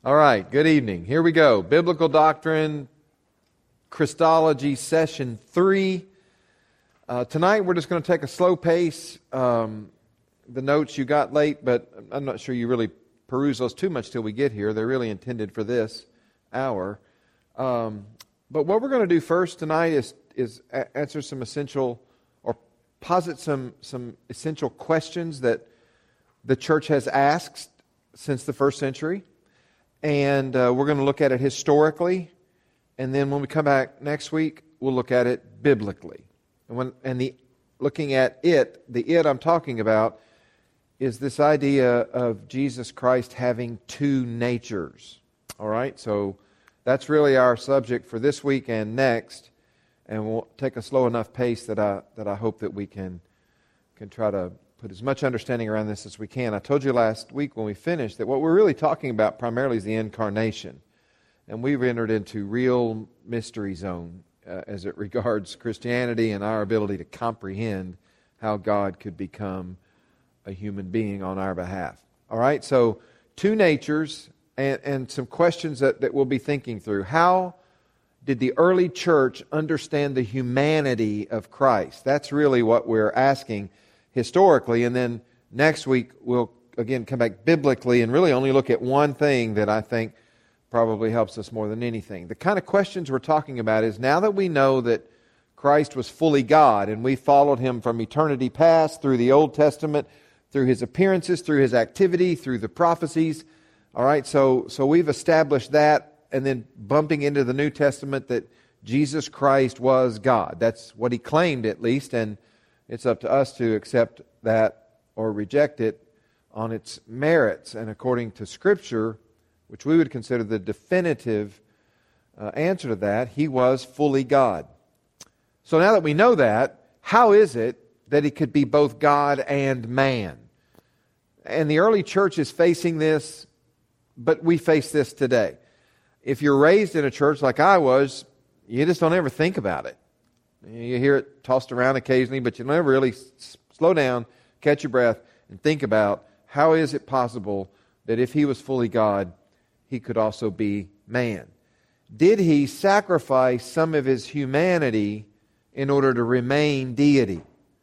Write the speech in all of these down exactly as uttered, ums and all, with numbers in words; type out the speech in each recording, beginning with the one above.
All right, good evening. Here we go. Biblical Doctrine, Christology, Session three. Uh, tonight we're just going to take a slow pace. Um, the notes you got late, but I'm not sure you really peruse those too much till we get here. They're really intended for this hour. Um, but what we're going to do first tonight is, is a- answer some essential, or posit some, some essential questions that the church has asked since the first century. And uh, we're going to look at it historically, and then when we come back next week, we'll look at it biblically. And when and the looking at it, the it I'm talking about is this idea of Jesus Christ having two natures. All right, so that's really our subject for this week and next, and we'll take a slow enough pace that I that I hope that we can can try to put as much understanding around this as we can. I told you last week when we finished that what we're really talking about primarily is the incarnation. And we've entered into real mystery zone uh, as it regards Christianity and our ability to comprehend how God could become a human being on our behalf. All right, so two natures and, and some questions that, that we'll be thinking through. How did the early church understand the humanity of Christ? That's really what we're asking historically, and then next week we'll again come back biblically and really only look at one thing that I think probably helps us more than anything. The kind of questions we're talking about is, now that we know that Christ was fully God and we followed Him from eternity past through the Old Testament, through His appearances, through His activity, through the prophecies, all right, so, so we've established that, and then bumping into the New Testament that Jesus Christ was God. That's what He claimed at least, and it's up to us to accept that or reject it on its merits. And according to Scripture, which we would consider the definitive uh, answer to that, He was fully God. So now that we know that, how is it that He could be both God and man? And the early church is facing this, but we face this today. If you're raised in a church like I was, you just don't ever think about it. You hear it tossed around occasionally, but you never really s- slow down, catch your breath, and think about how is it possible that if He was fully God, He could also be man. Did He sacrifice some of His humanity in order to remain deity?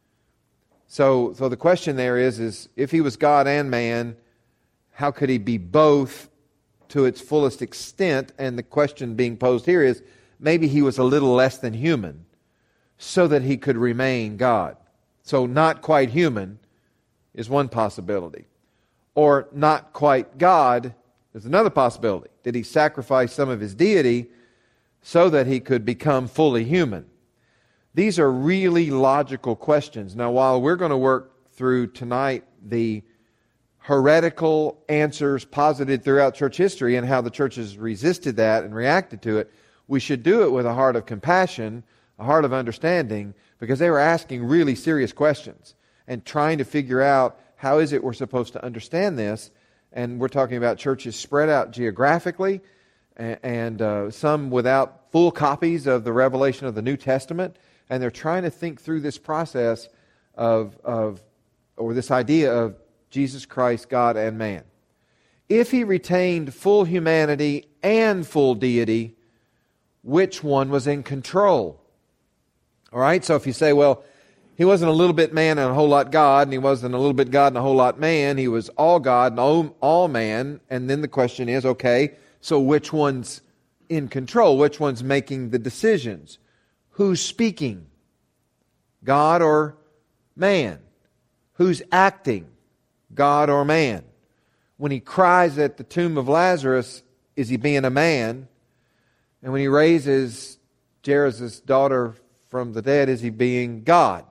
So, so the question there is, is if He was God and man, how could He be both to its fullest extent? And the question being posed here is, maybe He was a little less than human, so that He could remain God. So not quite human is one possibility. Or not quite God is another possibility. Did He sacrifice some of His deity so that He could become fully human? These are really logical questions. Now, while we're going to work through tonight the heretical answers posited throughout church history and how the church has resisted that and reacted to it, we should do it with a heart of compassion, a heart of understanding, because they were asking really serious questions and trying to figure out how is it we're supposed to understand this. And we're talking about churches spread out geographically and, and uh, some without full copies of the revelation of the New Testament, and they're trying to think through this process of, of or this idea of Jesus Christ, God and man. If He retained full humanity and full deity, which one was in control? All right, so if you say, well, He wasn't a little bit man and a whole lot God, and He wasn't a little bit God and a whole lot man, He was all God and all, all man, and then the question is, okay, so which one's in control? Which one's making the decisions? Who's speaking? God or man? Who's acting? God or man? When He cries at the tomb of Lazarus, is He being a man? And when He raises Jairus' daughter from the dead, is He being God?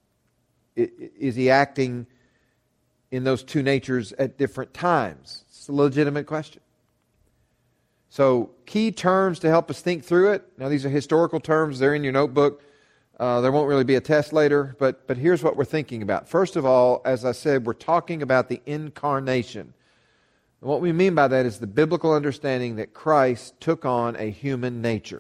Is He acting in those two natures at different times? It's a legitimate question. So, key terms to help us think through it. Now, these are historical terms. They're in your notebook. Uh, there won't really be a test later, but, but here's what we're thinking about. First of all, as I said, we're talking about the incarnation. And what we mean by that is the biblical understanding that Christ took on a human nature.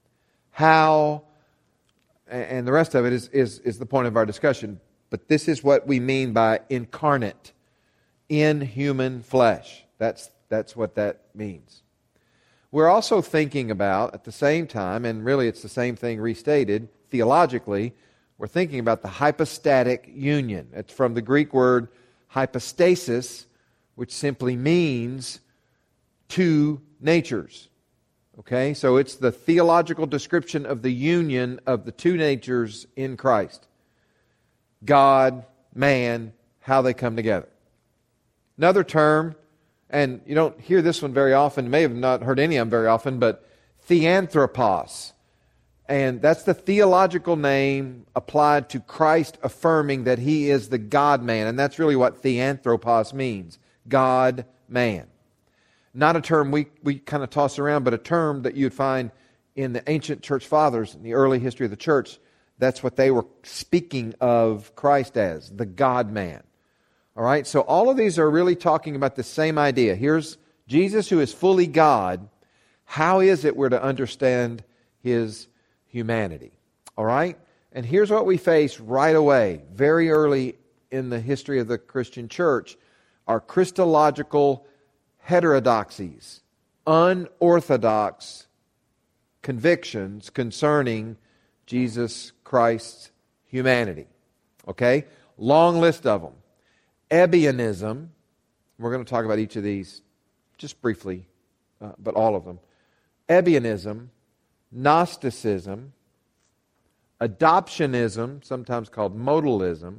How, and the rest of it is, is, is the point of our discussion. But this is what we mean by incarnate, in human flesh. That's that's what that means. We're also thinking about, at the same time, and really it's the same thing restated, theologically, we're thinking about the hypostatic union. It's from the Greek word hypostasis, which simply means two natures. Okay, so it's the theological description of the union of the two natures in Christ. God, man, how they come together. Another term, and you don't hear this one very often, you may have not heard any of them very often, but theanthropos. And that's the theological name applied to Christ affirming that He is the God-man. And that's really what theanthropos means, God-man. Not a term we, we kind of toss around, but a term that you'd find in the ancient church fathers, in the early history of the church. That's what they were speaking of Christ as, the God-man. All right, so all of these are really talking about the same idea. Here's Jesus who is fully God. How is it we're to understand His humanity? All right, and here's what we face right away, very early in the history of the Christian church, are Christological heterodoxies, unorthodox convictions concerning Jesus Christ's humanity. Okay? Long list of them. Ebionism. We're going to talk about each of these just briefly, uh, but all of them. Ebionism, Gnosticism, Adoptionism, sometimes called modalism,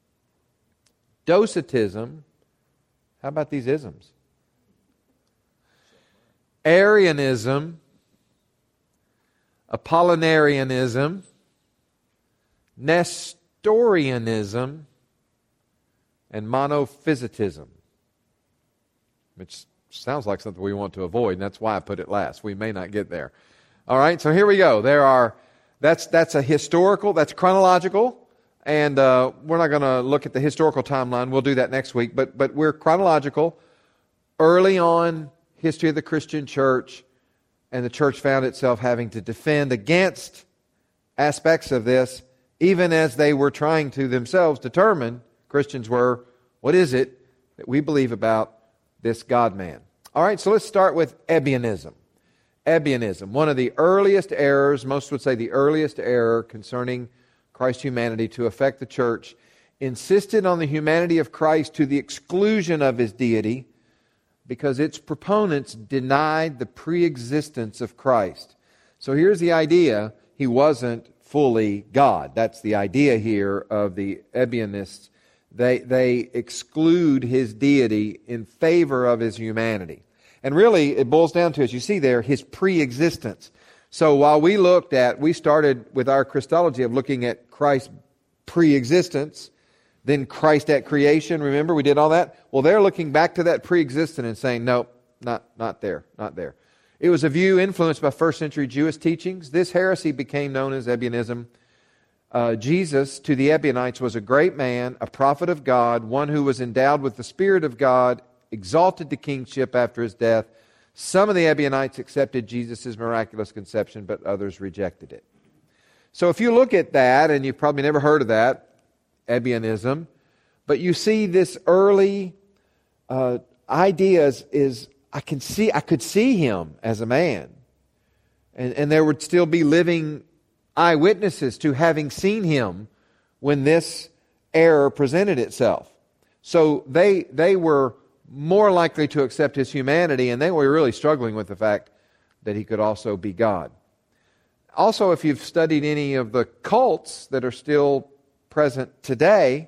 Docetism. How about these isms? Arianism, Apollinarianism, Nestorianism, and monophysitism, which sounds like something we want to avoid, and that's why I put it last. We may not get there. All right, so here we go. There are, that's that's a historical, that's chronological, and uh, we're not going to look at the historical timeline. We'll do that next week, but but we're chronological. Early on, history of the Christian church, and the church found itself having to defend against aspects of this, even as they were trying to themselves determine, Christians were, what is it that we believe about this God-man? All right, so let's start with Ebionism. Ebionism, one of the earliest errors, most would say the earliest error concerning Christ's humanity to affect the church, insisted on the humanity of Christ to the exclusion of His deity, because its proponents denied the pre-existence of Christ. So here's the idea, He wasn't fully God. That's the idea here of the Ebionists. They, they exclude His deity in favor of His humanity. And really, it boils down to, as you see there, His pre-existence. So while we looked at, we started with our Christology of looking at Christ's pre-existence, then Christ at creation, remember we did all that? Well, they're looking back to that pre-existent and saying, nope, not, not there, not there. It was a view influenced by first century Jewish teachings. This heresy became known as Ebionism. Uh, Jesus, to the Ebionites, was a great man, a prophet of God, one who was endowed with the Spirit of God, exalted to kingship after His death. Some of the Ebionites accepted Jesus' miraculous conception, but others rejected it. So if you look at that, and you've probably never heard of that, Ebionism, but you see this early uh, ideas is I can see I could see Him as a man, and and there would still be living eyewitnesses to having seen Him when this error presented itself. So they they were more likely to accept His humanity, and they were really struggling with the fact that He could also be God. Also, if you've studied any of the cults that are still present today,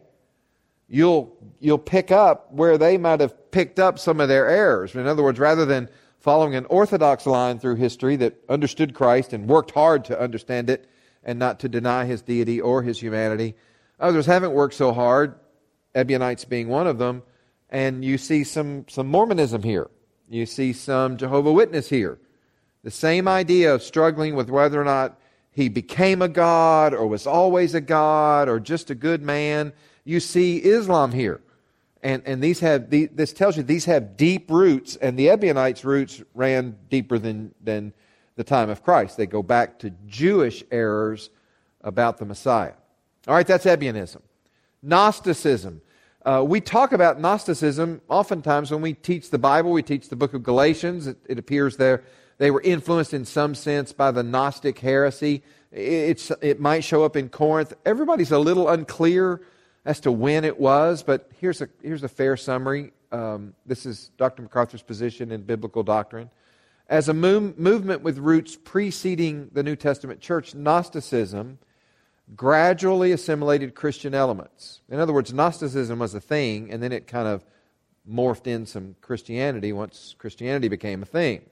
you'll you'll pick up where they might have picked up some of their errors. In other words, rather than following an orthodox line through history that understood Christ and worked hard to understand it and not to deny His deity or His humanity, others haven't worked so hard, Ebionites being one of them, and you see some, some Mormonism here. You see some Jehovah's Witness here. The same idea of struggling with whether or not He became a God or was always a God or just a good man. You see Islam here. And and these have the, this tells you these have deep roots, and the Ebionites' roots ran deeper than, than the time of Christ. They go back to Jewish errors about the Messiah. All right, that's Ebionism. Gnosticism. Uh, we talk about Gnosticism oftentimes when we teach the Bible. We teach the book of Galatians. It, it appears there they were influenced in some sense by the Gnostic heresy. It's, it might show up in Corinth. Everybody's a little unclear as to when it was, but here's a, here's a fair summary. Um, this is Doctor MacArthur's position in biblical doctrine. As a move, movement with roots preceding the New Testament church, Gnosticism gradually assimilated Christian elements. In other words, Gnosticism was a thing, and then it kind of morphed in some Christianity once Christianity became a thing.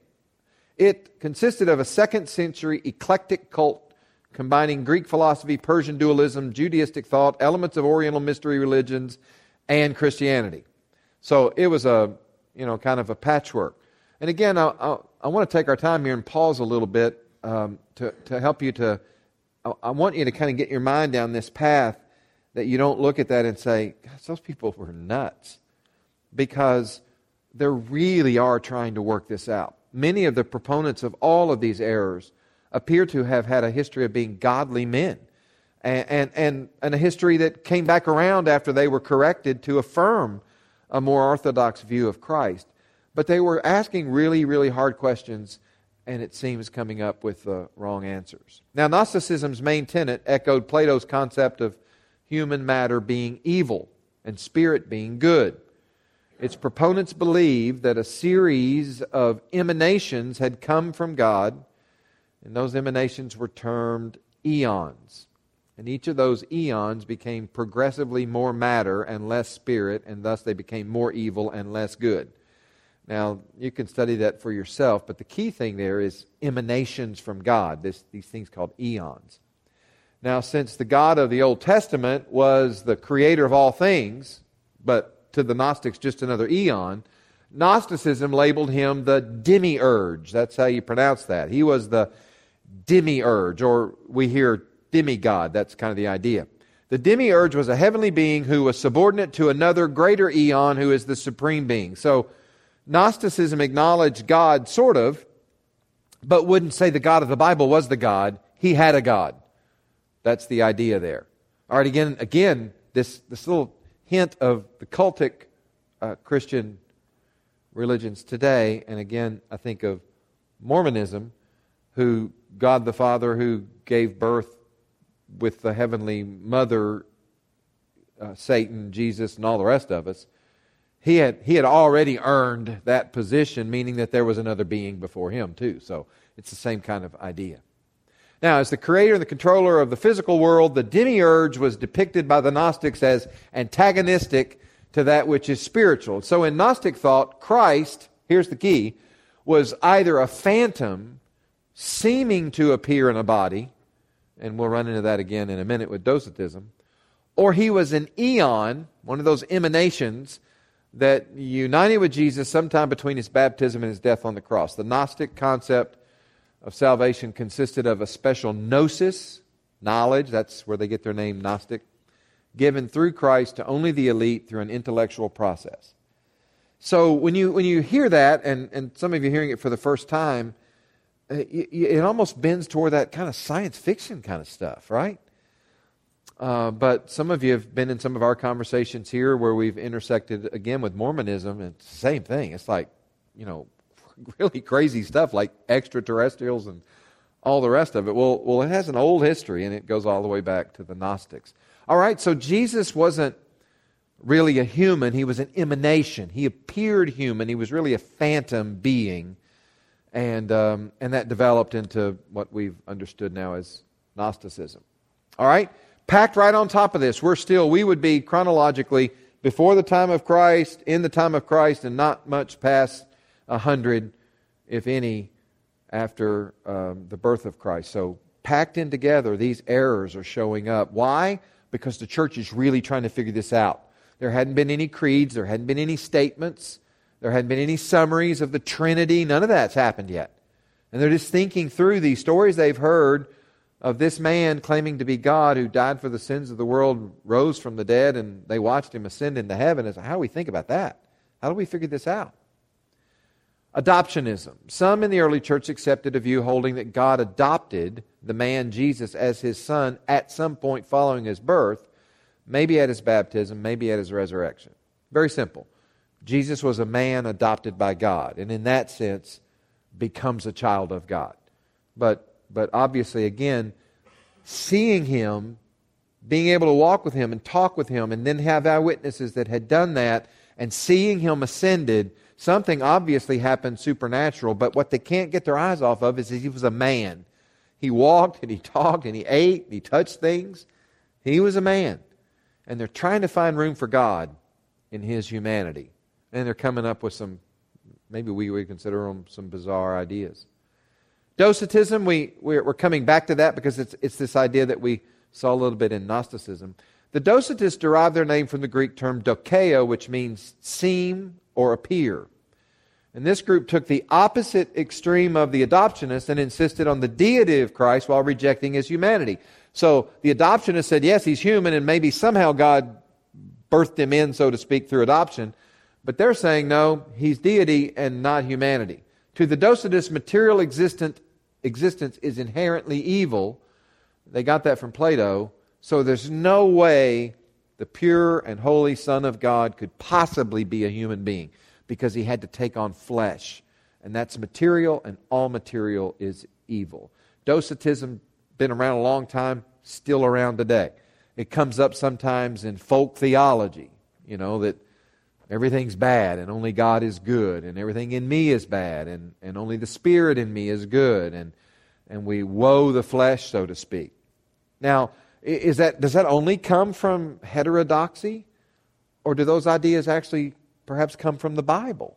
It consisted of a second century eclectic cult combining Greek philosophy, Persian dualism, Judaistic thought, elements of Oriental mystery religions, and Christianity. So it was a, you know, kind of a patchwork. And again, I, I, I want to take our time here and pause a little bit um, to, to help you to, I, I want you to kind of get your mind down this path that you don't look at that and say, gosh, those people were nuts. Because they really are trying to work this out. Many of the proponents of all of these errors appear to have had a history of being godly men. And, and, and, and a history that came back around after they were corrected to affirm a more orthodox view of Christ. But they were asking really, really hard questions, and it seems coming up with the wrong answers. Now, Gnosticism's main tenet echoed Plato's concept of human matter being evil and spirit being good. Its proponents believed that a series of emanations had come from God, and those emanations were termed eons. And each of those eons became progressively more matter and less spirit, and thus they became more evil and less good. Now, you can study that for yourself, but the key thing there is emanations from God, this, these things called eons. Now, since the God of the Old Testament was the creator of all things, but to the Gnostics just another eon, Gnosticism labeled him the demiurge. That's how you pronounce that. He was the demiurge, or we hear demigod. That's kind of the idea. The demiurge was a heavenly being who was subordinate to another greater eon who is the supreme being. So Gnosticism acknowledged God, sort of, but wouldn't say the God of the Bible was the God. He had a God. That's the idea there. All right, again, again, this, this little hint of the cultic uh, Christian religions today, and again, I think of Mormonism, who God the Father, who gave birth with the heavenly mother, uh, Satan, Jesus, and all the rest of us. He had he had already earned that position, meaning that there was another being before him too. So it's the same kind of idea. Now, as the creator and the controller of the physical world, the demiurge was depicted by the Gnostics as antagonistic to that which is spiritual. So in Gnostic thought, Christ, here's the key, was either a phantom seeming to appear in a body, and we'll run into that again in a minute with Docetism, or he was an eon, one of those emanations that united with Jesus sometime between his baptism and his death on the cross. The Gnostic concept of salvation consisted of a special gnosis, knowledge, that's where they get their name Gnostic, given through Christ to only the elite through an intellectual process. So when you when you hear that, and, and some of you are hearing it for the first time, it, it almost bends toward that kind of science fiction kind of stuff, right? Uh, but some of you have been in some of our conversations here where we've intersected again with Mormonism, and it's the same thing. It's like, you know, really crazy stuff like extraterrestrials and all the rest of it. Well, well, it has an old history, and it goes all the way back to the Gnostics. All right, so Jesus wasn't really a human. He was an emanation. He appeared human. He was really a phantom being, and um, and that developed into what we've understood now as Gnosticism. All right? Packed right on top of this, we're still, we would be chronologically before the time of Christ, in the time of Christ, and not much past a hundred, if any, after um, the birth of Christ. So packed in together, these errors are showing up. Why? Because the church is really trying to figure this out. There hadn't been any creeds, there hadn't been any statements, there hadn't been any summaries of the Trinity. None of that's happened yet. And they're just thinking through these stories they've heard of this man claiming to be God who died for the sins of the world, rose from the dead, and they watched him ascend into heaven. It's, how do we think about that? How do we figure this out? Adoptionism. Some in the early church accepted a view holding that God adopted the man Jesus as his son at some point following his birth. maybe at his baptism, maybe at his resurrection. Very simple. Jesus was a man adopted by God, and in that sense, becomes a child of God. But, but obviously, again, seeing him, being able to walk with him and talk with him, and then have eyewitnesses that had done that, and seeing him ascended, something obviously happened supernatural, but what they can't get their eyes off of is that he was a man. He walked, and he talked, and he ate, and he touched things. He was a man. And they're trying to find room for God in his humanity. And they're coming up with some, maybe we would consider them some bizarre ideas. Docetism, we, we're, we're coming back to that because it's, it's this idea that we saw a little bit in Gnosticism. The Docetists derive their name from the Greek term dokeo, which means seem or appear. And this group took the opposite extreme of the adoptionists and insisted on the deity of Christ while rejecting his humanity. So the adoptionists said, yes, he's human, and maybe somehow God birthed him in, so to speak, through adoption. But they're saying, no, he's deity and not humanity. To the Docetists, material existent, existence is inherently evil. They got that from Plato. So there's no way the pure and holy Son of God could possibly be a human being, because he had to take on flesh. And that's material, and all material is evil. Docetism, been around a long time, still around today. It comes up sometimes in folk theology, you know, that everything's bad and only God is good, and everything in me is bad, and, and only the Spirit in me is good, and, and we woe the flesh, so to speak. Now, is that does that only come from heterodoxy? Or do those ideas actually perhaps come from the Bible?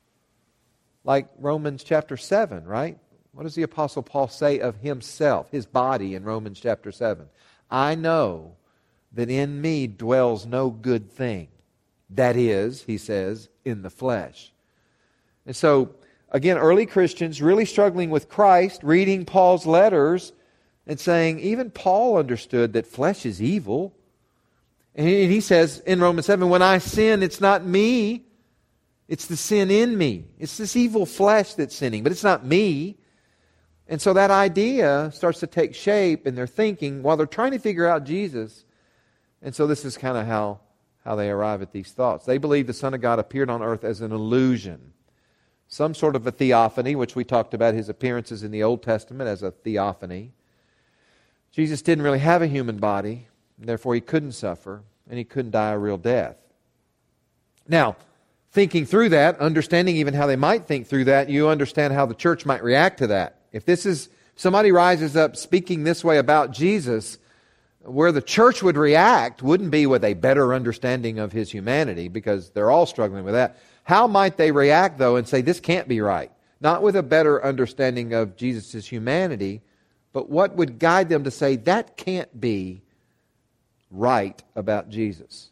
Like Romans chapter seven, right? What does the Apostle Paul say of himself, his body, in Romans chapter seven? I know that in me dwells no good thing. That is, he says, in the flesh. And so, again, early Christians really struggling with Christ, reading Paul's letters and saying, even Paul understood that flesh is evil. And he says in Romans seven, when I sin, it's not me. It's the sin in me. It's this evil flesh that's sinning, but it's not me. And so that idea starts to take shape in their thinking while they're trying to figure out Jesus. And so this is kind of how, how they arrive at these thoughts. They believe the Son of God appeared on earth as an illusion. Some sort of a theophany, which we talked about his appearances in the Old Testament as a theophany. Jesus didn't really have a human body, and therefore he couldn't suffer, and he couldn't die a real death. Now, thinking through that, understanding even how they might think through that, you understand how the church might react to that. If this is, somebody rises up speaking this way about Jesus, where the church would react wouldn't be with a better understanding of his humanity, because they're all struggling with that. How might they react, though, and say, this can't be right? Not with a better understanding of Jesus' humanity, but what would guide them to say, that can't be right about Jesus?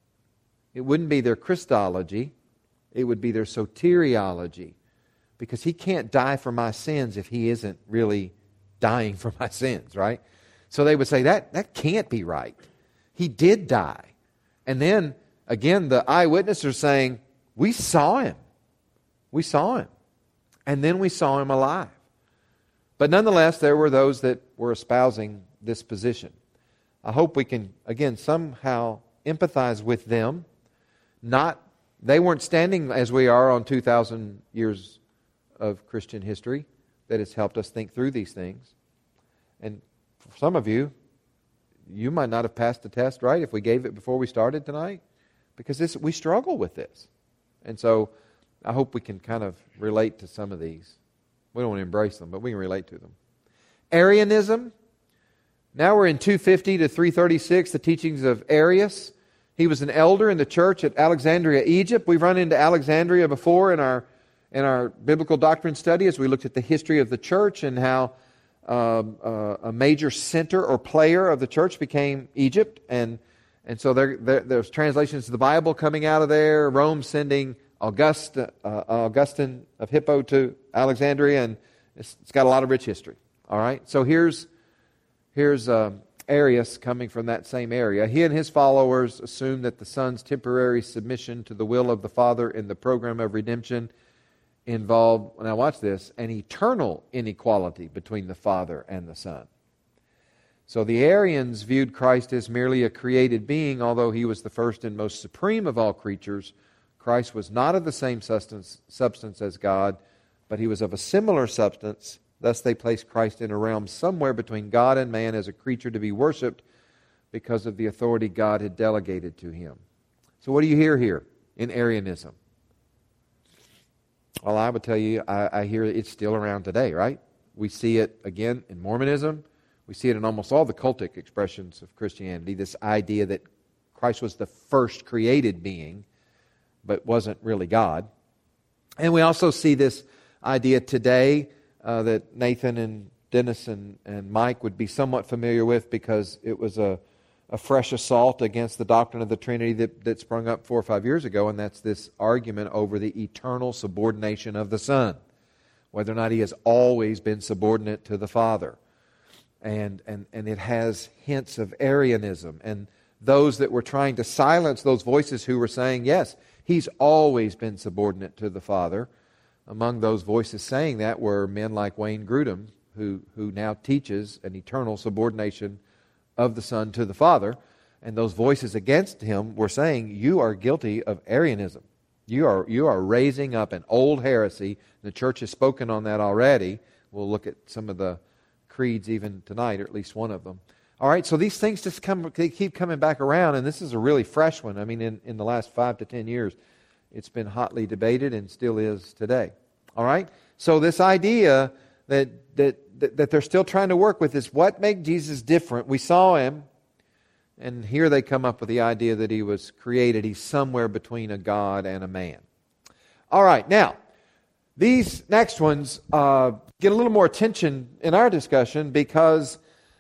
It wouldn't be their Christology. It would be their soteriology. Because he can't die for my sins if he isn't really dying for my sins, right? So they would say, that, that can't be right. He did die. And then, again, the eyewitnesses are saying, we saw him. We saw him. And then we saw him alive. But nonetheless, there were those that were espousing this position. I hope we can, again, somehow empathize with them. Not, they weren't standing as we are on two thousand years of Christian history that has helped us think through these things. And for some of you, you might not have passed the test right if we gave it before we started tonight, because this, we struggle with this. And so I hope we can kind of relate to some of these. We don't want to embrace them, but we can relate to them. Arianism. Now we're in two fifty to three thirty-six, the teachings of Arius. He was an elder in the church at Alexandria, Egypt. We've run into Alexandria before in our in our biblical doctrine study as we looked at the history of the church and how um, uh, a major center or player of the church became Egypt. And and so there, there there's translations of the Bible coming out of there. Rome sending August, uh, Augustine of Hippo to Alexandria, and it's, it's got a lot of rich history. All right, so here's here's uh, Arius coming from that same area. He and his followers assumed that the Son's temporary submission to the will of the Father in the program of redemption involved, now watch this, an eternal inequality between the Father and the Son. So the Arians viewed Christ as merely a created being, although he was the first and most supreme of all creatures. Christ was not of the same substance, substance as God, but he was of a similar substance. Thus they placed Christ in a realm somewhere between God and man as a creature to be worshipped because of the authority God had delegated to him. So what do you hear here in Arianism? Well, I would tell you, I, I hear it's still around today, right? We see it again in Mormonism. We see it in almost all the cultic expressions of Christianity, this idea that Christ was the first created being, but wasn't really God. And we also see this idea today uh, that Nathan and Dennis and, and Mike would be somewhat familiar with, because it was a, a fresh assault against the doctrine of the Trinity that, that sprung up four or five years ago, and that's this argument over the eternal subordination of the Son, whether or not he has always been subordinate to the Father. And, and, and it has hints of Arianism. And those that were trying to silence those voices who were saying, yes, he's always been subordinate to the Father. Among those voices saying that were men like Wayne Grudem, who, who now teaches an eternal subordination of the Son to the Father. And those voices against him were saying, you are guilty of Arianism. You are, you are raising up an old heresy. The church has spoken on that already. We'll look at some of the creeds even tonight, or at least one of them. All right, so these things just come, they keep coming back around, and this is a really fresh one. I mean, in, in the last five to ten years, it's been hotly debated and still is today. All right, so this idea that that that, that they're still trying to work with is what makes Jesus different. We saw him, and here they come up with the idea that he was created. He's somewhere between a God and a man. All right, now, these next ones uh, get a little more attention in our discussion because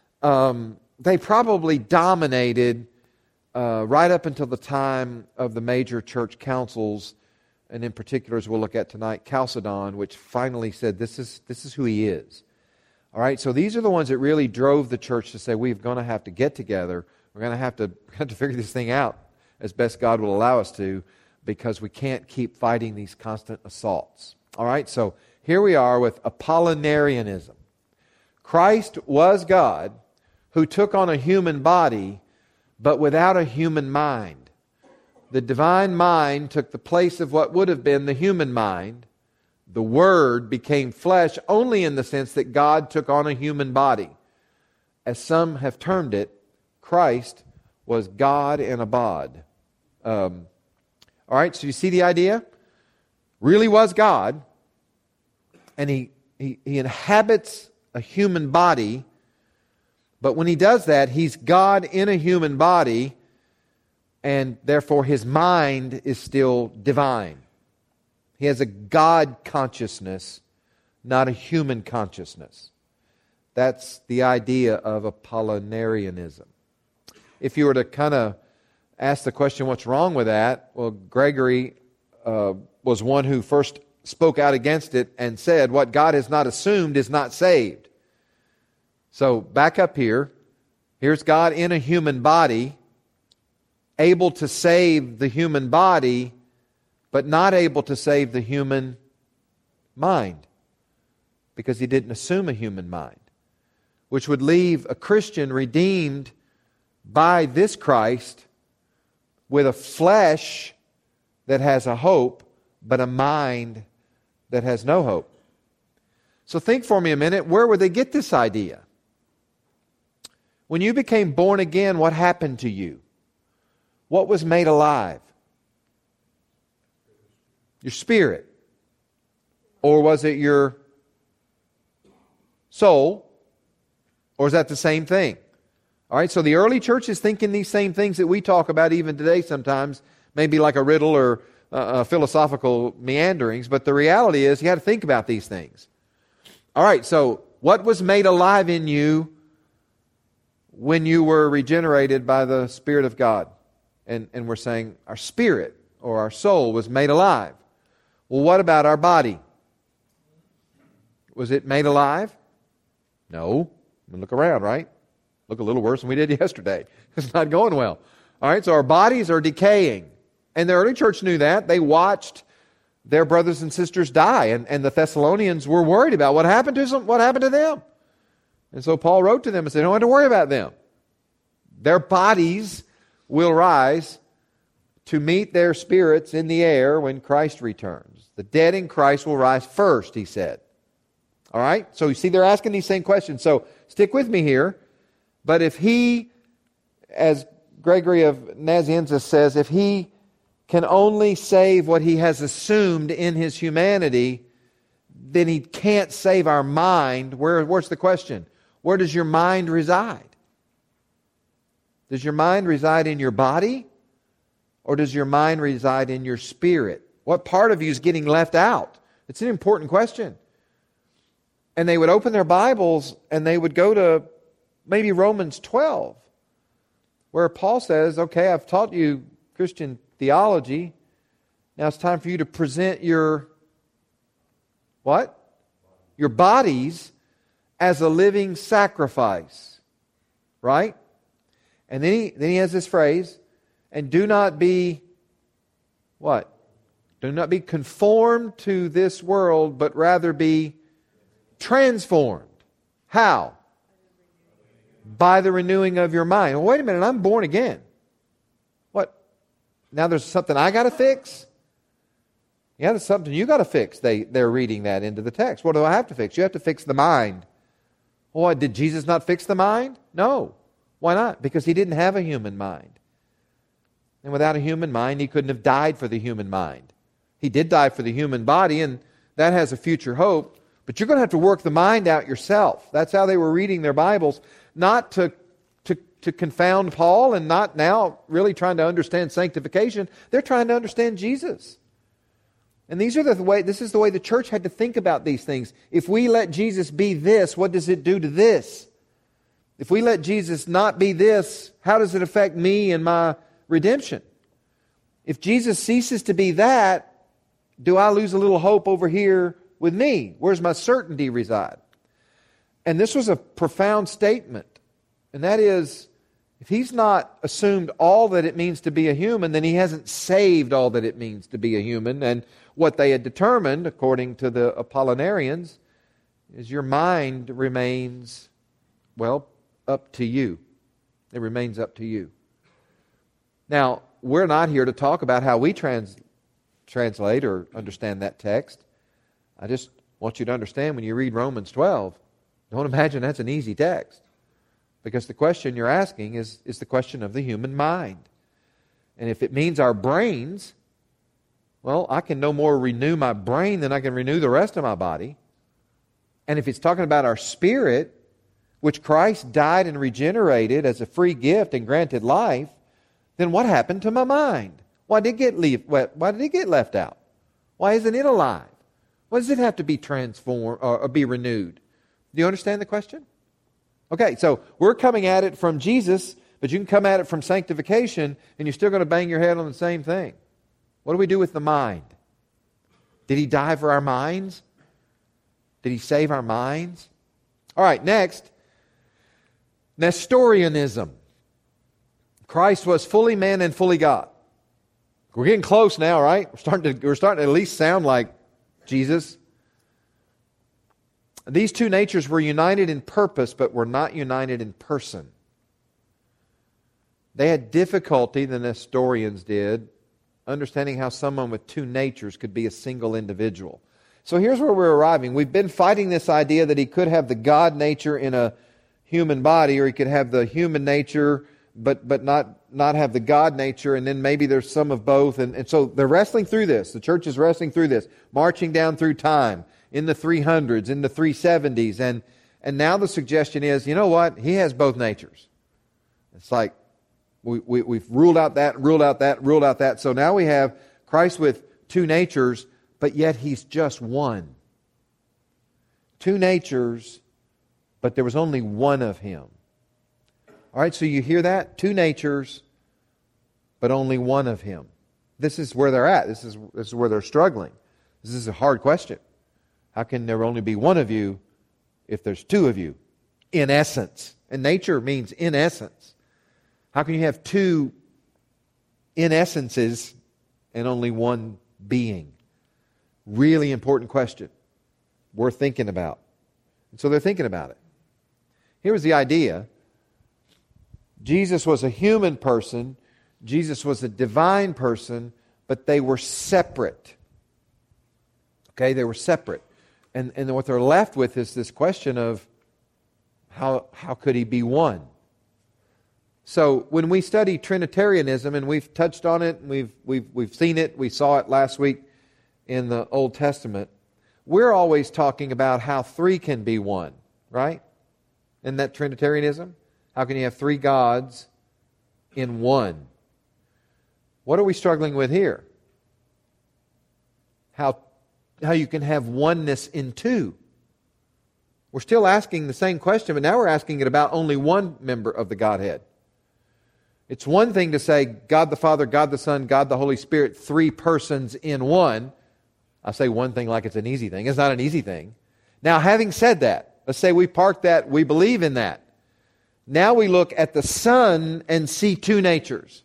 um, they probably dominated uh, right up until the time of the major church councils, and in particular, as we'll look at tonight, Chalcedon, which finally said this is this is who he is. All right, so these are the ones that really drove the church to say we're going to have to get together. We're going to have to have to figure this thing out as best God will allow us to, because we can't keep fighting these constant assaults. All right, so here we are with Apollinarianism. Christ was God who took on a human body, but without a human mind. The divine mind took the place of what would have been the human mind. The Word became flesh only in the sense that God took on a human body. As some have termed it, Christ was God in a bod. Um, all right, so you see the idea? Really was God, and he, he, he inhabits a human body, but when he does that, he's God in a human body, and therefore his mind is still divine. He has a God consciousness, not a human consciousness. That's the idea of Apollinarianism. If you were to kind of ask the question, what's wrong with that? Well, Gregory uh, was one who first spoke out against it and said, what God has not assumed is not saved. So back up here. Here's God in a human body, able to save the human body, but not able to save the human mind, because he didn't assume a human mind, which would leave a Christian redeemed by this Christ with a flesh that has a hope, but a mind that has no hope. So think for me a minute, where would they get this idea? When you became born again, what happened to you? What was made alive? Your spirit. Or was it your soul? Or is that the same thing? All right, so the early church is thinking these same things that we talk about even today sometimes, maybe like a riddle or uh, philosophical meanderings, but the reality is you got to think about these things. All right, so what was made alive in you when you were regenerated by the Spirit of God? And, and we're saying our spirit or our soul was made alive. Well, what about our body? Was it made alive? No. I mean, look around, right? Look a little worse than we did yesterday. It's not going well. All right, so our bodies are decaying. And the early church knew that. They watched their brothers and sisters die. And, and the Thessalonians were worried about what happened to them. What happened to them? And so Paul wrote to them and said, don't have to worry about them. Their bodies will rise to meet their spirits in the air when Christ returns. The dead in Christ will rise first, he said. All right? So you see, they're asking these same questions. So stick with me here. But if he, as Gregory of Nazianzus says, if he can only save what he has assumed in his humanity, then he can't save our mind. Where, where's the question? Where does your mind reside? Does your mind reside in your body? Or does your mind reside in your spirit? What part of you is getting left out? It's an important question. And they would open their Bibles and they would go to maybe Romans twelve, where Paul says, okay, I've taught you Christian theology. Now it's time for you to present your, what? Your bodies as a living sacrifice. Right? And then he, then he has this phrase, and do not be, what? Do not be conformed to this world, but rather be transformed. How? By the renewing of your mind. Well, wait a minute, I'm born again. What? Now there's something I got to fix? Yeah, there's something you got to fix. They, they're reading that into the text. What do I have to fix? You have to fix the mind. Well, what, did Jesus not fix the mind? No. Why not? Because he didn't have a human mind. And without a human mind, he couldn't have died for the human mind. He did die for the human body, and that has a future hope. But you're going to have to work the mind out yourself. That's how they were reading their Bibles, not to, to, to confound Paul and not now really trying to understand sanctification. They're trying to understand Jesus. And these are the way, this is the way the church had to think about these things. If we let Jesus be this, what does it do to this? If we let Jesus not be this, how does it affect me and my redemption? If Jesus ceases to be that, do I lose a little hope over here with me? Where's my certainty reside? And this was a profound statement. And that is, if he's not assumed all that it means to be a human, then he hasn't saved all that it means to be a human. And what they had determined, according to the Apollinarians, is your mind remains, well, up to you. It remains up to you. Now, we're not here to talk about how we trans, translate or understand that text. I just want you to understand when you read Romans twelve, don't imagine that's an easy text. Because the question you're asking is, is the question of the human mind. And if it means our brains, well, I can no more renew my brain than I can renew the rest of my body. And if it's talking about our spirit, which Christ died and regenerated as a free gift and granted life, then what happened to my mind? Why did it get leave, why did it get left out? Why isn't it alive? Why does it have to be transformed or, or be renewed? Do you understand the question? Okay, so we're coming at it from Jesus, but you can come at it from sanctification, and you're still going to bang your head on the same thing. What do we do with the mind? Did he die for our minds? Did he save our minds? All right, next, Nestorianism. Christ was fully man and fully God. We're getting close now, right? We're starting to, we're starting to at least sound like Jesus. These two natures were united in purpose, but were not united in person. They had difficulty, the Nestorians did, understanding how someone with two natures could be a single individual. So here's where we're arriving. We've been fighting this idea that he could have the God nature in a human body, or he could have the human nature but but not, not have the God nature, and then maybe there's some of both. And, and so they're wrestling through this. The church is wrestling through this, marching down through time, in the three hundreds, in the three seventies. And, and now the suggestion is, you know what? He has both natures. It's like we, we, we've ruled out that, ruled out that, ruled out that. So now we have Christ with two natures, but yet he's just one. Two natures, but there was only one of him. All right, so you hear that? Two natures, but only one of him. This is where they're at. This is, this is where they're struggling. This is a hard question. How can there only be one of you if there's two of you? In essence. And nature means in essence. How can you have two in essences and only one being? Really important question. Worth thinking about. And so they're thinking about it. Here was the idea. Jesus was a human person. Jesus was a divine person, but they were separate. Okay, they were separate. And, and what they're left with is this question of how, how could he be one? So when we study Trinitarianism, and we've touched on it, and we've, we've, we've seen it, we saw it last week in the Old Testament, we're always talking about how three can be one, right? Isn't that Trinitarianism? How can you have three gods in one? What are we struggling with here? How, how you can have oneness in two. We're still asking the same question, but now we're asking it about only one member of the Godhead. It's one thing to say God the Father, God the Son, God the Holy Spirit, three persons in one. I say one thing like it's an easy thing. It's not an easy thing. Now, having said that, let's say we park that, we believe in that. Now we look at the Son and see two natures.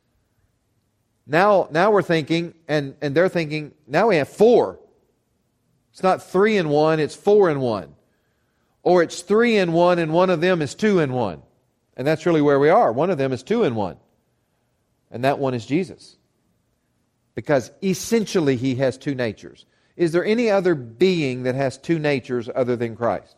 Now, now we're thinking, and, and they're thinking, now we have four. It's not three in one, it's four in one. Or it's three in one, and one of them is two in one. And that's really where we are. One of them is two in one. And that one is Jesus. Because essentially He has two natures. Is there any other being that has two natures other than Christ?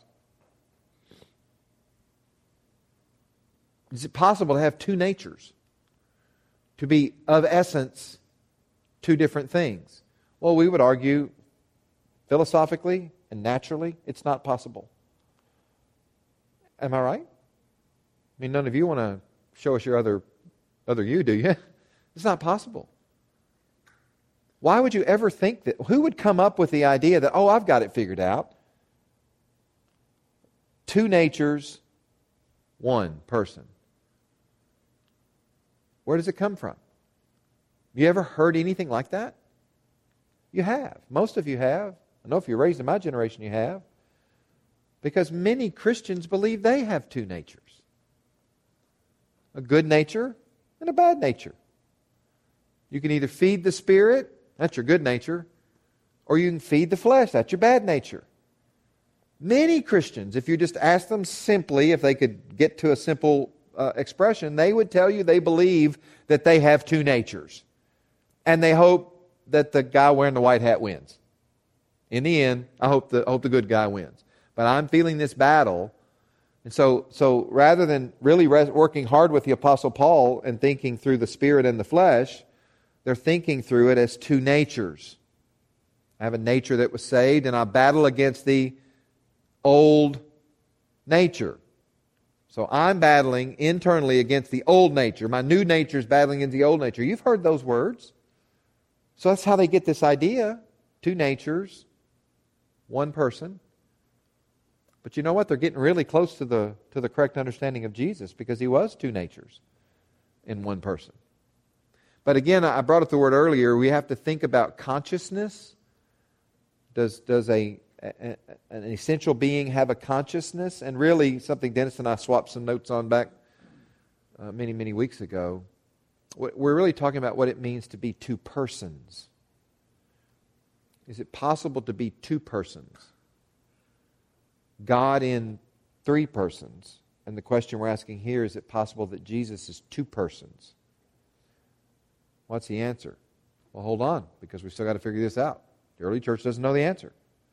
Is it possible to have two natures? To be, of essence, two different things? Well, we would argue, philosophically and naturally, it's not possible. Am I right? I mean, none of you want to show us your other, other you, do you? It's not possible. Why would you ever think that? Who would come up with the idea that, oh, I've got it figured out? Two natures, one person. Where does it come from? You ever heard anything like that? You have. Most of you have. I know if you're raised in my generation, you have. Because many Christians believe they have two natures. A good nature and a bad nature. You can either feed the Spirit, that's your good nature, or you can feed the flesh, that's your bad nature. Many Christians, if you just ask them simply, if they could get to a simple uh, expression, they would tell you they believe that they have two natures. And they hope that the guy wearing the white hat wins. In the end, I hope the, I hope the good guy wins. But I'm feeling this battle. And so, so rather than really res- working hard with the Apostle Paul and thinking through the Spirit and the flesh, they're thinking through it as two natures. I have a nature that was saved, and I battle against the old nature. So I'm battling internally against the old nature. My new nature is battling against the old nature. You've heard those words. So that's how they get this idea. Two natures, one person. But you know what? They're getting really close to the to the correct understanding of Jesus, because He was two natures in one person. But again, I brought up the word earlier, we have to think about consciousness. Does does a, a an essential being have a consciousness? And really, something Dennis and I swapped some notes on back uh, many, many weeks ago. We're really talking about what it means to be two persons. Is it possible to be two persons? God in three persons. And the question we're asking here, is it possible that Jesus is two persons? What's the answer? Well, hold on, because we've still got to figure this out. The early church doesn't know the answer.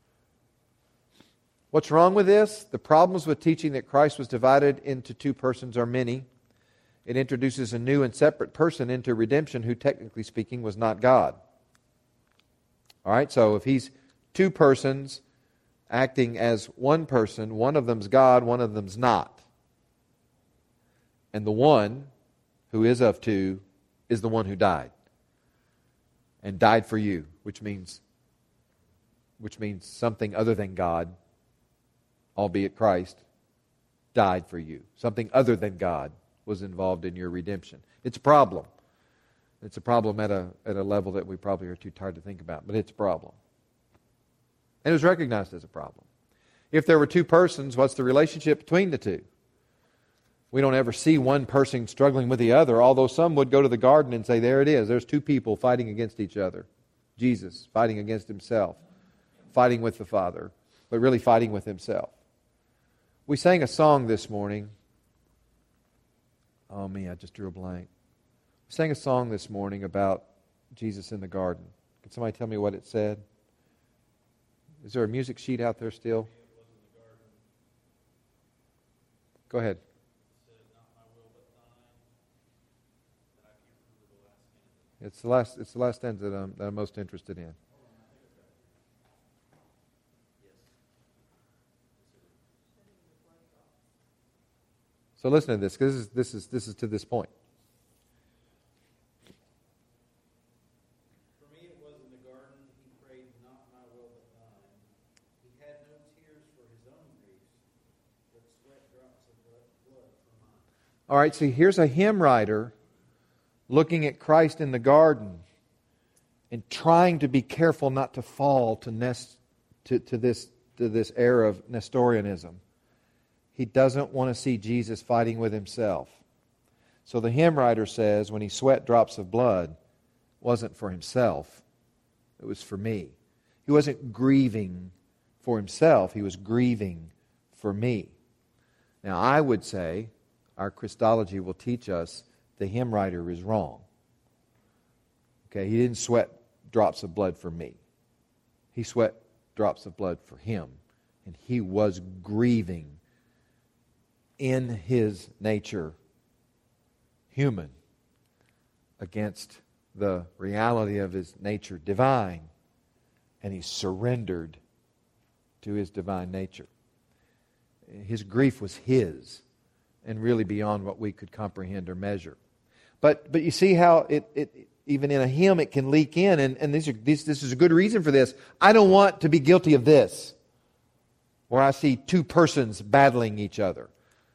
What's wrong with this? The problems with teaching that Christ was divided into two persons are many. It introduces a new and separate person into redemption who, technically speaking, was not God. All right, so if He's two persons acting as one person, one of them's God, one of them's not. And the one who is of two is the one who died. And died for you, which means which means something other than God, albeit Christ, died for you. Something other than God was involved in your redemption. It's a problem. It's a problem at a at a level that we probably are too tired to think about, but it's a problem. And it was recognized as a problem. If there were two persons, what's the relationship between the two? We don't ever see one person struggling with the other, although some would go to the garden and say, there it is, there's two people fighting against each other. Jesus fighting against Himself, fighting with the Father, but really fighting with Himself. We sang a song this morning. Oh, me, I just drew a blank. We sang a song this morning about Jesus in the garden. Can somebody tell me what it said? Is there a music sheet out there still? Go ahead. It's the last. It's the last stanza that I'm, that I'm most interested in. So listen to this, because this is this is this is to this point. For me it was in the garden, he prayed, not my will but thine. He had no tears for his own griefs, but sweat drops of blood for mine. All right, see, here's a hymn writer looking at Christ in the garden and trying to be careful not to fall to nest to, to this to this era of Nestorianism. He doesn't want to see Jesus fighting with himself. So the hymn writer says, when he sweat drops of blood, it wasn't for himself. It was for me. He wasn't grieving for himself. He was grieving for me. Now, I would say, our Christology will teach us the hymn writer is wrong. Okay, he didn't sweat drops of blood for me. He sweat drops of blood for him. And he was grieving in his nature, human, against the reality of his nature, divine. And he surrendered to his divine nature. His grief was his, and really beyond what we could comprehend or measure. But but you see how it, it even in a hymn it can leak in, and, and these are, this, this is a good reason for this. I don't want to be guilty of this, where I see two persons battling each other.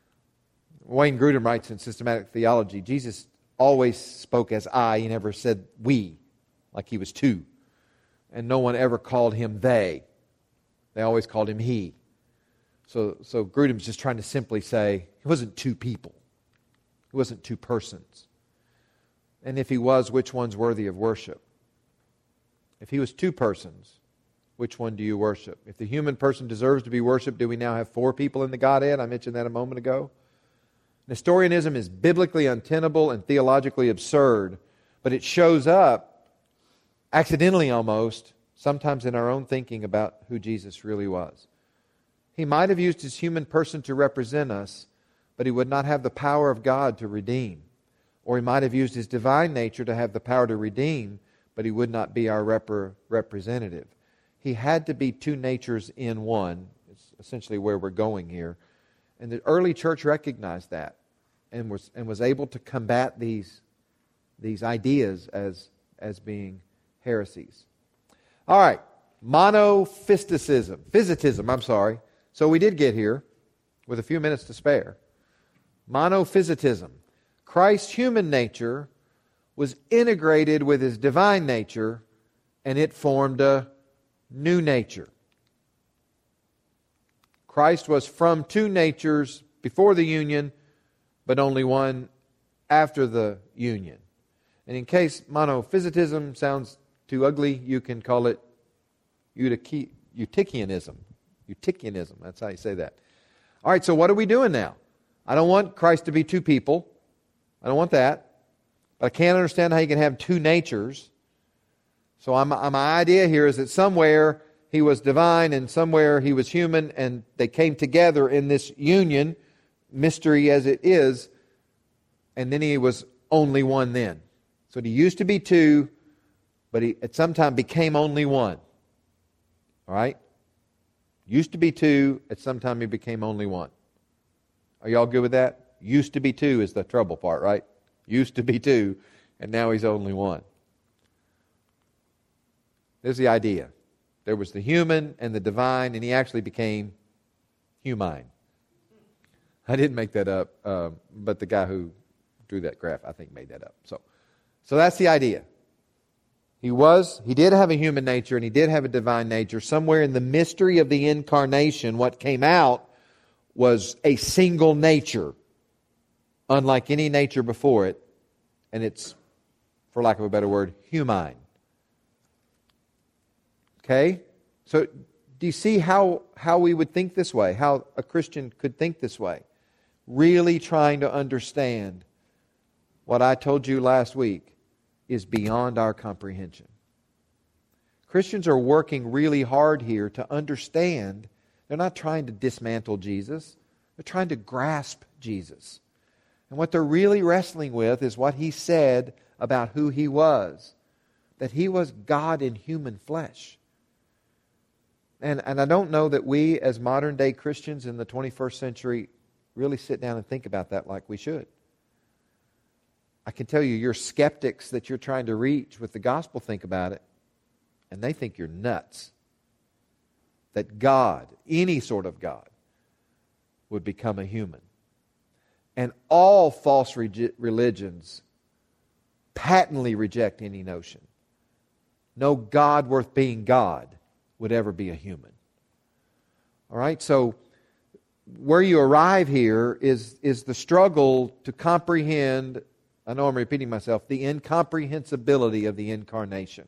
Wayne Grudem writes in Systematic Theology, Jesus always spoke as I. He never said we, like he was two. And no one ever called him they. They always called him he. So, so Grudem's just trying to simply say, he wasn't two people. He wasn't two persons. And if he was, which one's worthy of worship? If he was two persons, which one do you worship? If the human person deserves to be worshipped, do we now have four people in the Godhead? I mentioned that a moment ago. Nestorianism is biblically untenable and theologically absurd, but it shows up, accidentally almost, sometimes in our own thinking about who Jesus really was. He might have used his human person to represent us, but he would not have the power of God to redeem. Or he might have used his divine nature to have the power to redeem, but he would not be our rep- representative. He had to be two natures in one. It's essentially where we're going here. And the early church recognized that and was and was able to combat these, these ideas as, as being heresies. All right, monophysitism, physitism, I'm sorry. So we did get here with a few minutes to spare. Monophysitism. Christ's human nature was integrated with his divine nature, and it formed a new nature. Christ was from two natures before the union, but only one after the union. And in case monophysitism sounds too ugly, you can call it Eutychianism. Eutychianism, that's how you say that. All right, so what are we doing now? I don't want Christ to be two people. I don't want that. But I can't understand how you can have two natures. So I'm, my idea here is that somewhere he was divine and somewhere he was human, and they came together in this union, mystery as it is, and then he was only one then. So he used to be two, but he at some time became only one. All right? Used to be two, at some time he became only one. Are y'all good with that? Used to be two is the trouble part, right? Used to be two, and now he's only one. There's the idea. There was the human and the divine, and he actually became humine. I didn't make that up, uh, but the guy who drew that graph, I think, made that up. So, so that's the idea. He was, he did have a human nature, and he did have a divine nature. Somewhere in the mystery of the incarnation, what came out was a single nature, unlike any nature before it, and it's, for lack of a better word, humine. Okay? So, Do you see how, how we would think this way? How a Christian could think this way? Really trying to understand what I told you last week is beyond our comprehension. Christians are working really hard here to understand. They're not trying to dismantle Jesus. They're trying to grasp Jesus. And what they're really wrestling with is what He said about who He was. That He was God in human flesh. And, and I don't know that we as modern day Christians in the twenty-first century really sit down and think about that like we should. I can tell you, your skeptics that you're trying to reach with the gospel think about it, and they think you're nuts. That God, any sort of God, would become a human. And all false regi- religions patently reject any notion. No God worth being God would ever be a human. All right, so where you arrive here is, is the struggle to comprehend, I know I'm repeating myself, the incomprehensibility of the incarnation.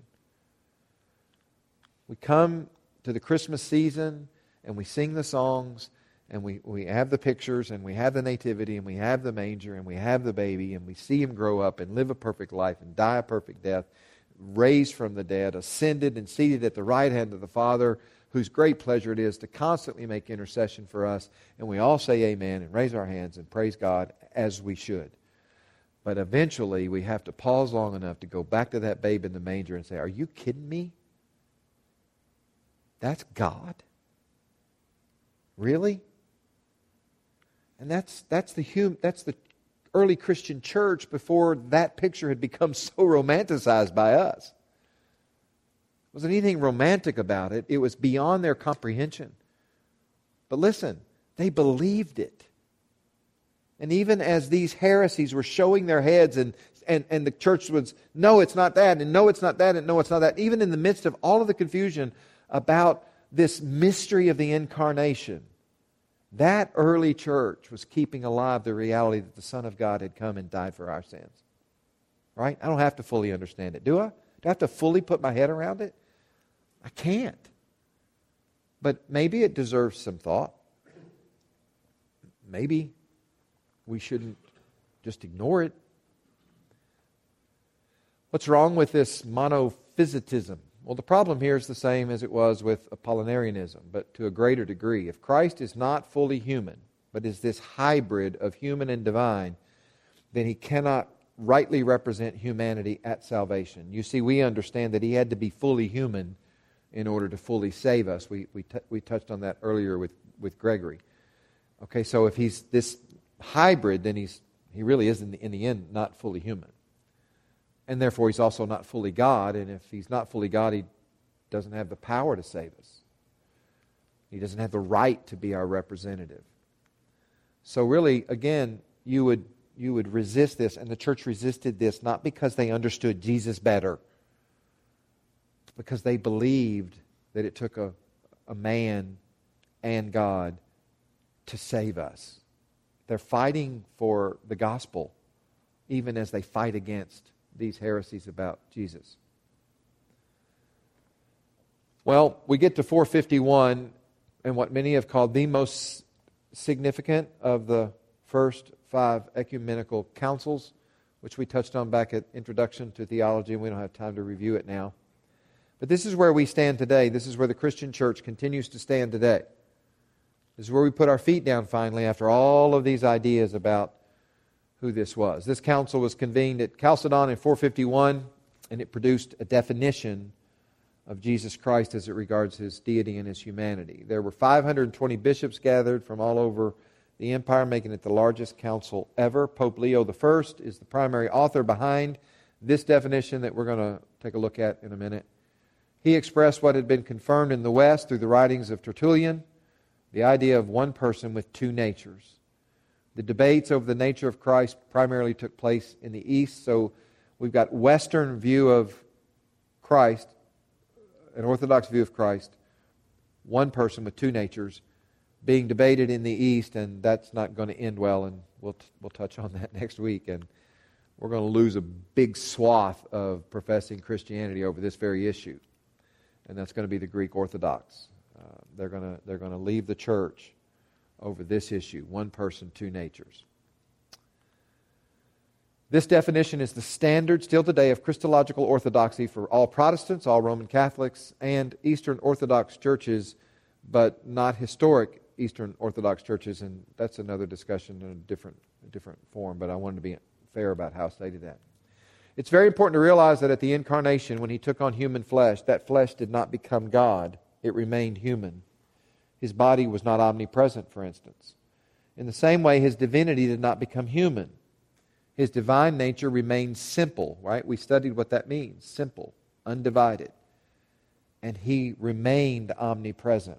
We come to the Christmas season and we sing the songs and we, we have the pictures and we have the nativity and we have the manger and we have the baby and we see Him grow up and live a perfect life and die a perfect death, raised from the dead, ascended and seated at the right hand of the Father, whose great pleasure it is to constantly make intercession for us. And we all say amen and raise our hands and praise God as we should. But eventually we have to pause long enough to go back to that babe in the manger and say, are you kidding me? That's God? Really? And that's that's the hum, that's the early Christian church before that picture had become so romanticized by us. There wasn't anything romantic about it. It was beyond their comprehension. But listen, they believed it. And even as these heresies were showing their heads and, and, and the church was, no, it's not that, and no, it's not that, and no, it's not that. Even in the midst of all of the confusion about this mystery of the incarnation, that early church was keeping alive the reality that the Son of God had come and died for our sins. Right? I don't have to fully understand it, do I? Do I have to fully put my head around it? I can't. But maybe it deserves some thought. Maybe we shouldn't just ignore it. What's wrong with this monophysitism? Well, the problem here is the same as it was with Apollinarianism, but to a greater degree. If Christ is not fully human, but is this hybrid of human and divine, then He cannot rightly represent humanity at salvation. You see, we understand that He had to be fully human in order to fully save us. We we, t- we touched on that earlier with, with Gregory. Okay, so if He's this hybrid, then He's He really is, in the, in the end, not fully human. And therefore, He's also not fully God. And if He's not fully God, He doesn't have the power to save us. He doesn't have the right to be our representative. So really, again, you would you would resist this, and the church resisted this not because they understood Jesus better, but because they believed that it took a, a man and God to save us. They're fighting for the gospel, even as they fight against these heresies about Jesus. Well, we get to four fifty-one, and what many have called the most significant of the first five ecumenical councils, which we touched on back at Introduction to Theology, and we don't have time to review it now. But this is where we stand today. This is where the Christian church continues to stand today. This is where we put our feet down finally after all of these ideas about who this was. This council was convened at Chalcedon in four fifty-one, and it produced a definition of Jesus Christ as it regards His deity and His humanity. There were five hundred twenty bishops gathered from all over the empire, making it the largest council ever. Pope Leo the First is the primary author behind this definition that we're going to take a look at in a minute. He expressed what had been confirmed in the West through the writings of Tertullian, the idea of one person with two natures. The debates over the nature of Christ primarily took place in the East, so we've got Western view of Christ, an Orthodox view of Christ, one person with two natures, being debated in the East, and that's not going to end well, and we'll we'll touch on that next week, and we're going to lose a big swath of professing Christianity over this very issue, and that's going to be the Greek Orthodox Uh, they're going to they're going to leave the church over this issue: one person, two natures. This definition is the standard still today of Christological orthodoxy for all Protestants, all Roman Catholics, and Eastern Orthodox churches, but not historic Eastern Orthodox churches, and that's another discussion in a different, a different form, but I wanted to be fair about how I stated that. It's very important to realize that at the incarnation, when He took on human flesh, that flesh did not become God. It remained human. His body was not omnipresent, for instance. In the same way, His divinity did not become human. His divine nature remained simple, right? We studied what that means. Simple, undivided. And He remained omnipresent.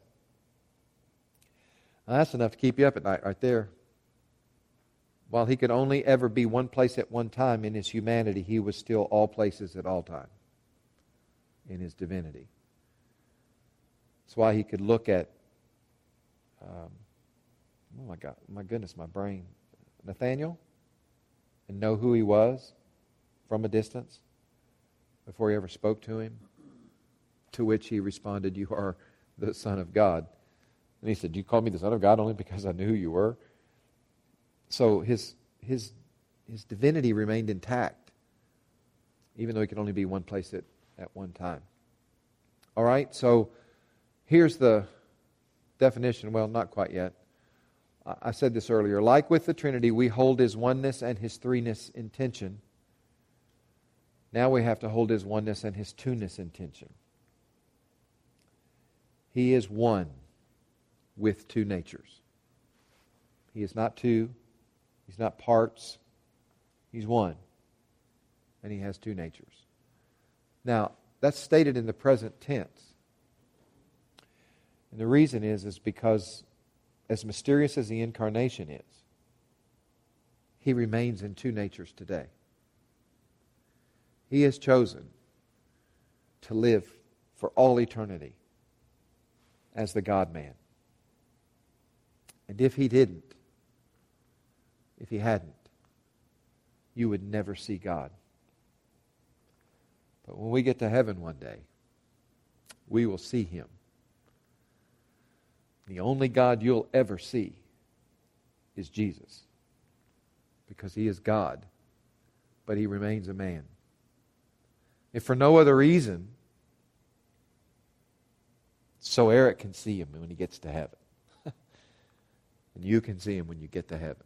Now, that's enough to keep you up at night right there. While He could only ever be one place at one time in His humanity, He was still all places at all time in His divinity. That's why He could look at, um, oh my God, my goodness, my brain, Nathaniel, and know who he was from a distance before He ever spoke to him, to which he responded, "You are the Son of God." And he said, "You called me the Son of God only because I knew who you were?" So his his his divinity remained intact, even though He could only be one place at, at one time. All right, so here's the definition. Well, not quite yet. I said this earlier. Like with the Trinity, we hold His oneness and His threeness in tension. Now we have to hold His oneness and His two-ness in tension. He is one with two natures. He is not two. He's not parts. He's one. And He has two natures. Now, that's stated in the present tense. And the reason is, is because as mysterious as the incarnation is, He remains in two natures today. He has chosen to live for all eternity as the God-man. And if He didn't, if He hadn't, you would never see God. But when we get to heaven one day, we will see Him. The only God you'll ever see is Jesus, because He is God, but He remains a man. If for no other reason, so Eric can see Him when he gets to heaven. And you can see Him when you get to heaven.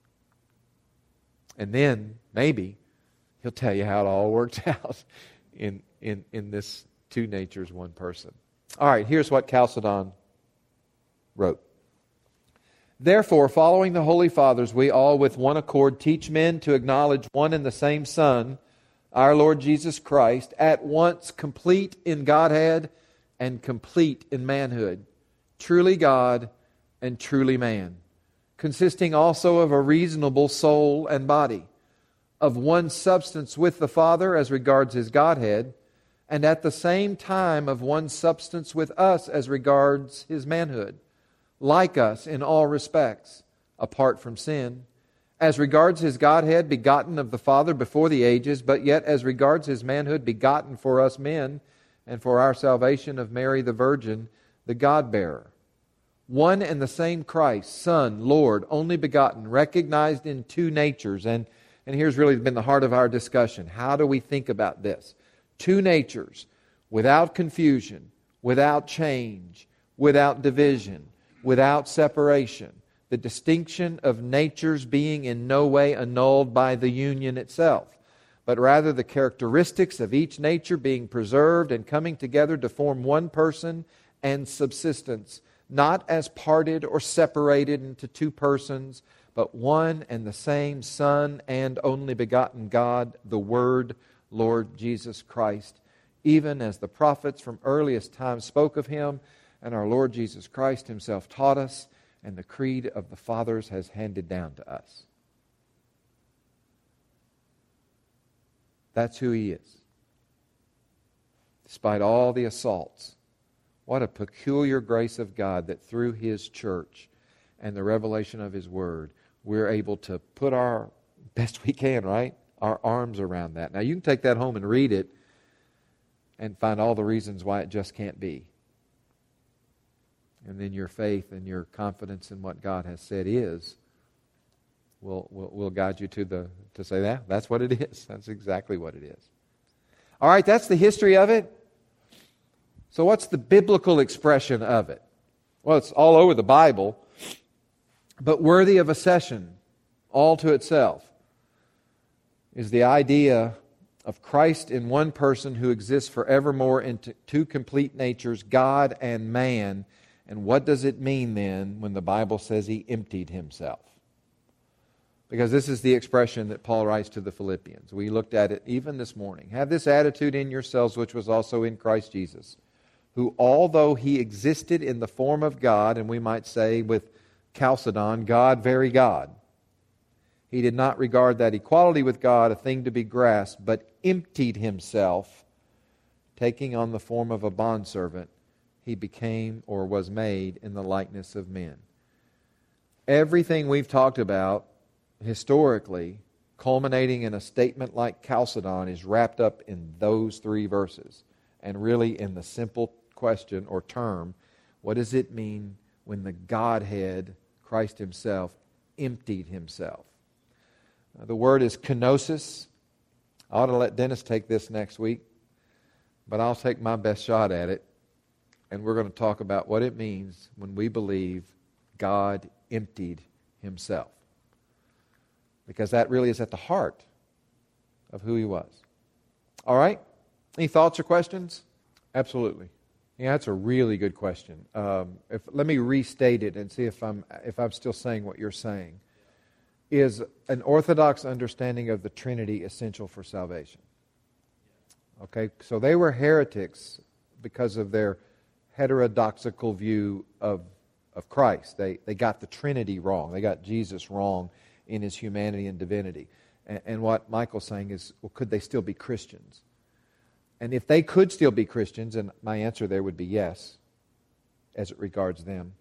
And then, maybe, He'll tell you how it all worked out in, in, in this two natures, one person. All right, here's what Chalcedon wrote. Therefore, following the Holy Fathers, we all with one accord teach men to acknowledge one and the same Son, our Lord Jesus Christ, at once complete in Godhead and complete in manhood, truly God and truly man, consisting also of a reasonable soul and body, of one substance with the Father as regards His Godhead, and at the same time of one substance with us as regards His manhood, like us in all respects, apart from sin, as regards His Godhead, begotten of the Father before the ages, but yet as regards His manhood, begotten for us men, and for our salvation of Mary the Virgin, the God-bearer. One and the same Christ, Son, Lord, only begotten, recognized in two natures. And, and here's really been the heart of our discussion. How do we think about this? Two natures, without confusion, without change, without division, without separation. The distinction of natures being in no way annulled by the union itself, but rather the characteristics of each nature being preserved and coming together to form one person and subsistence, not as parted or separated into two persons, but one and the same Son and only begotten God, the Word, Lord Jesus Christ, even as the prophets from earliest times spoke of Him, and our Lord Jesus Christ Himself taught us, and the creed of the fathers has handed down to us. That's who He is. Despite all the assaults, what a peculiar grace of God that through His church and the revelation of His Word, we're able to put our, best we can, right, our arms around that. Now you can take that home and read it and find all the reasons why it just can't be. And then your faith and your confidence in what God has said is will will, will guide you to the to say that that's what it is. That's exactly what it is. All right, that's the history of it. So what's the biblical expression of it? Well, it's all over the Bible, but worthy of a session all to itself is the idea of Christ in one person who exists forevermore in t- two complete natures, God and man. And what does it mean then when the Bible says He emptied Himself? Because this is the expression that Paul writes to the Philippians. We looked at it even this morning. Have this attitude in yourselves which was also in Christ Jesus, who although He existed in the form of God, and we might say with Chalcedon, God, very God, He did not regard that equality with God a thing to be grasped, but emptied Himself, taking on the form of a bondservant. He became or was made in the likeness of men. Everything we've talked about historically, culminating in a statement like Chalcedon, is wrapped up in those three verses. And really in the simple question or term, what does it mean when the Godhead, Christ Himself, emptied Himself? Uh, the word is kenosis. I ought to let Dennis take this next week, but I'll take my best shot at it. And we're going to talk about what it means when we believe God emptied Himself. Because that really is at the heart of who He was. All right? Any thoughts or questions? Absolutely. Yeah, that's a really good question. Um, if, let me restate it and see if I'm if I'm still saying what you're saying. Is an orthodox understanding of the Trinity essential for salvation? Okay, so they were heretics because of their heterodoxical view of of Christ. They they got the Trinity wrong. They got Jesus wrong in His humanity and divinity. And, and what Michael's saying is, well, could they still be Christians? And if they could still be Christians, and my answer there would be yes, as it regards them,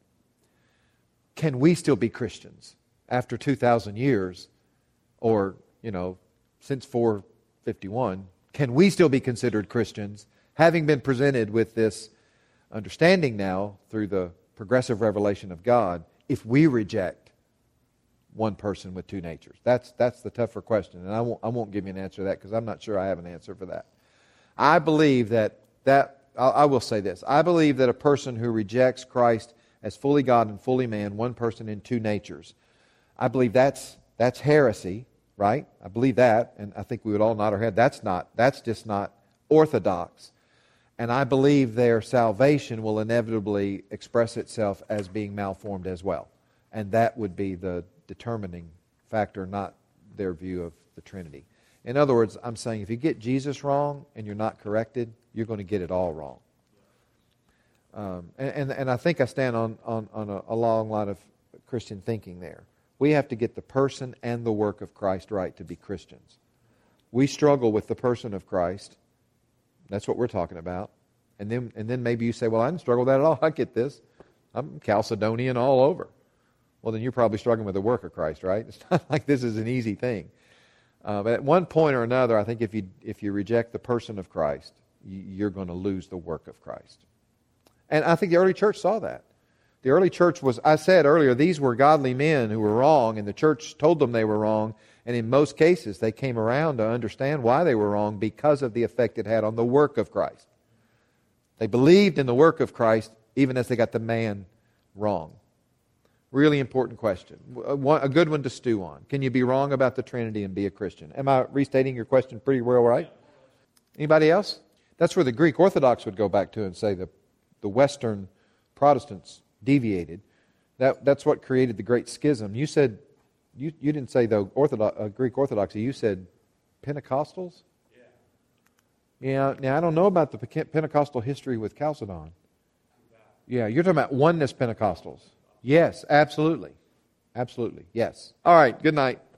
can we still be Christians after two thousand years, or, you know, since four fifty-one? Can we still be considered Christians, having been presented with this understanding now through the progressive revelation of God, if we reject one person with two natures? That's that's the tougher question, and I won't I won't give you an answer to that because I'm not sure I have an answer for that. I believe that that I will say this: I believe that a person who rejects Christ as fully God and fully man, one person in two natures, I believe that's that's heresy, right? I believe that, and I think we would all nod our head. That's not that's just not orthodox. And I believe their salvation will inevitably express itself as being malformed as well. And that would be the determining factor, not their view of the Trinity. In other words, I'm saying if you get Jesus wrong and you're not corrected, you're going to get it all wrong. Um, and, and, and I think I stand on, on, on a, a long line of Christian thinking there. We have to get the person and the work of Christ right to be Christians. We struggle with the person of Christ. That's what we're talking about. And then and then maybe you say, well, I didn't struggle with that at all. I get this. I'm Chalcedonian all over. Well, then you're probably struggling with the work of Christ, right? It's not like this is an easy thing. Uh, but at one point or another, I think if you if you reject the person of Christ, you're going to lose the work of Christ. And I think the early church saw that. The early church was, I said earlier, these were godly men who were wrong, and the church told them they were wrong. And in most cases, they came around to understand why they were wrong because of the effect it had on the work of Christ. They believed in the work of Christ even as they got the man wrong. Really important question. A good one to stew on. Can you be wrong about the Trinity and be a Christian? Am I restating your question pretty well, right? Anybody else? That's where the Greek Orthodox would go back to and say the, the Western Protestants deviated. That, that's what created the great schism. You said, you, you didn't say the Orthodox, uh, Greek Orthodoxy, you said Pentecostals? Yeah. Yeah, now I don't know about the Pentecostal history with Chalcedon. Yeah, you're talking about oneness Pentecostals. Yes, absolutely. Absolutely, yes. All right, good night.